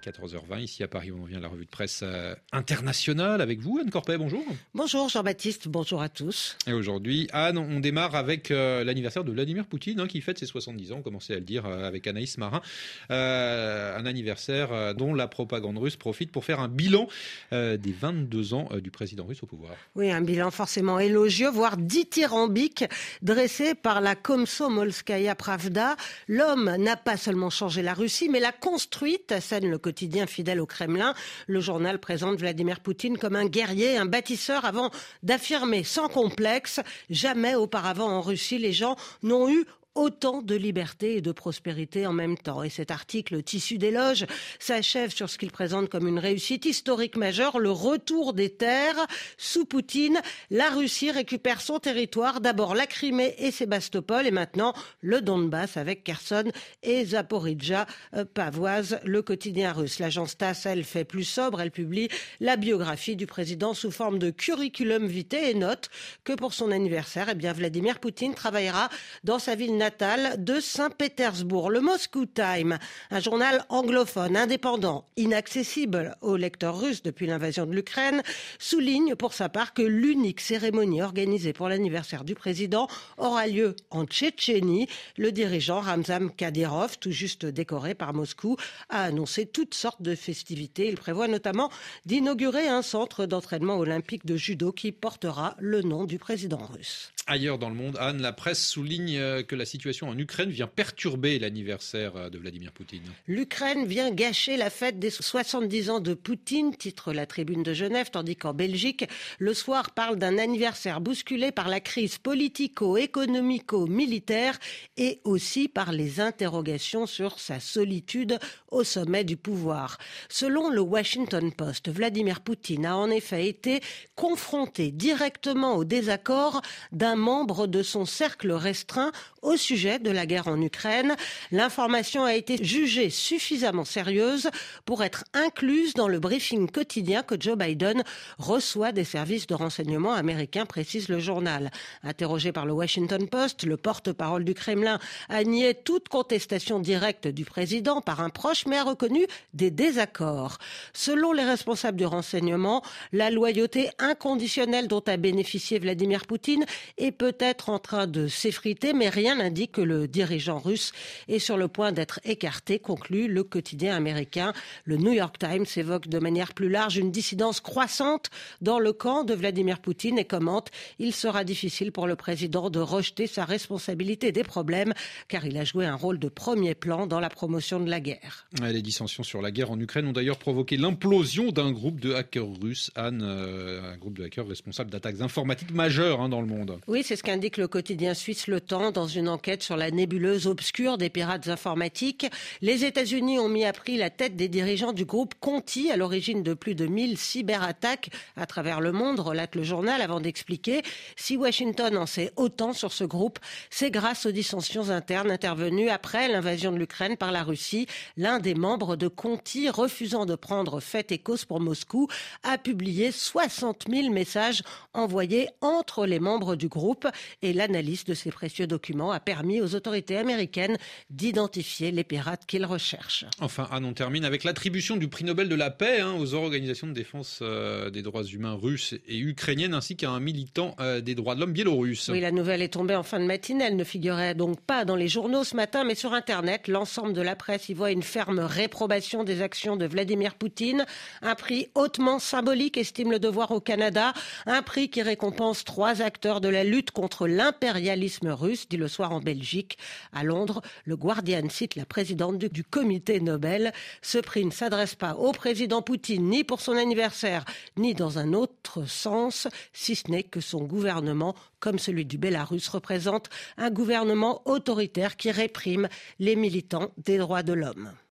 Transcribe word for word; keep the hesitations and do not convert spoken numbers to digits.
quatorze heures vingt, ici à Paris, on vient à la revue de presse euh, internationale avec vous, Anne Corpet, bonjour. Bonjour Jean-Baptiste, bonjour à tous. Et aujourd'hui, Anne, on démarre avec euh, l'anniversaire de Vladimir Poutine, hein, qui fête ses soixante-dix ans, on commençait à le dire euh, avec Anaïs Marin. Euh, un anniversaire euh, dont la propagande russe profite pour faire un bilan euh, des vingt-deux ans euh, du président russe au pouvoir. Oui, un bilan forcément élogieux, voire dithyrambique, dressé par la Komsomolskaya Pravda. L'homme n'a pas seulement changé la Russie, mais l'a construite, assène le quotidien fidèle au Kremlin. Le journal présente Vladimir Poutine comme un guerrier, un bâtisseur, avant d'affirmer sans complexe: jamais auparavant en Russie, les gens n'ont eu autant de liberté et de prospérité en même temps. Et cet article tissu d'éloges s'achève sur ce qu'il présente comme une réussite historique majeure, le retour des terres. Sous Poutine, la Russie récupère son territoire, d'abord la Crimée et Sébastopol, et maintenant le Donbass avec Kherson et Zaporijjia, euh, pavoise, le quotidien russe. L'agence TASS, elle, fait plus sobre, elle publie la biographie du président sous forme de curriculum vitae et note que pour son anniversaire, eh bien, Vladimir Poutine travaillera dans sa ville natale de Saint-Pétersbourg. Le Moscow Times, un journal anglophone, indépendant, inaccessible aux lecteurs russes depuis l'invasion de l'Ukraine, souligne pour sa part que l'unique cérémonie organisée pour l'anniversaire du président aura lieu en Tchétchénie. Le dirigeant Ramzan Kadyrov, tout juste décoré par Moscou, a annoncé toutes sortes de festivités. Il prévoit notamment d'inaugurer un centre d'entraînement olympique de judo qui portera le nom du président russe. Ailleurs dans le monde, Anne, la presse souligne que la situation en Ukraine vient perturber l'anniversaire de Vladimir Poutine. L'Ukraine vient gâcher la fête des soixante-dix ans de Poutine, titre la Tribune de Genève, tandis qu'en Belgique, le soir parle d'un anniversaire bousculé par la crise politico-économico-militaire et aussi par les interrogations sur sa solitude au sommet du pouvoir. Selon le Washington Post, Vladimir Poutine a en effet été confronté directement au désaccord d'un membre de son cercle restreint au sujet de la guerre en Ukraine. L'information a été jugée suffisamment sérieuse pour être incluse dans le briefing quotidien que Joe Biden reçoit des services de renseignement américains, précise le journal. Interrogé par le Washington Post, le porte-parole du Kremlin a nié toute contestation directe du président par un proche, mais a reconnu des désaccords. Selon les responsables du renseignement, la loyauté inconditionnelle dont a bénéficié Vladimir Poutine est peut-être en train de s'effriter, mais rien n'indique que le dirigeant russe est sur le point d'être écarté, conclut le quotidien américain. Le New York Times évoque de manière plus large une dissidence croissante dans le camp de Vladimir Poutine et commente: il sera difficile pour le président de rejeter sa responsabilité des problèmes, car il a joué un rôle de premier plan dans la promotion de la guerre. Les dissensions sur la guerre en Ukraine ont d'ailleurs provoqué l'implosion d'un groupe de hackers russes, Anne, euh, un groupe de hackers responsable d'attaques informatiques majeures hein, dans le monde. Oui, c'est ce qu'indique le quotidien suisse Le Temps dans une enquête sur la nébuleuse obscure des pirates informatiques. Les États-Unis ont mis à prix la tête des dirigeants du groupe Conti, à l'origine de plus de mille cyberattaques à travers le monde, relate le journal, avant d'expliquer: si Washington en sait autant sur ce groupe, c'est grâce aux dissensions internes intervenues après l'invasion de l'Ukraine par la Russie. L'un des membres de Conti, refusant de prendre fait et cause pour Moscou, a publié soixante mille messages envoyés entre les membres du groupe, et l'analyse de ces précieux documents a permis aux autorités américaines d'identifier les pirates qu'ils recherchent. Enfin, Anne, on termine avec l'attribution du prix Nobel de la paix hein, aux organisations de défense euh, des droits humains russes et ukrainiennes, ainsi qu'à un militant euh, des droits de l'homme biélorusse. Oui, la nouvelle est tombée en fin de matinée. Elle ne figurait donc pas dans les journaux ce matin, mais sur Internet. L'ensemble de la presse y voit une ferme réprobation des actions de Vladimir Poutine. Un prix hautement symbolique, estime Le Devoir au Canada. Un prix qui récompense trois acteurs de la lutte contre l'impérialisme russe, dit Le Soir en Belgique. À Londres, le Guardian cite la présidente du, du comité Nobel. Ce prix ne s'adresse pas au président Poutine, ni pour son anniversaire, ni dans un autre sens, si ce n'est que son gouvernement, comme celui du Bélarus, représente un gouvernement autoritaire qui réprime les militants des droits de l'homme.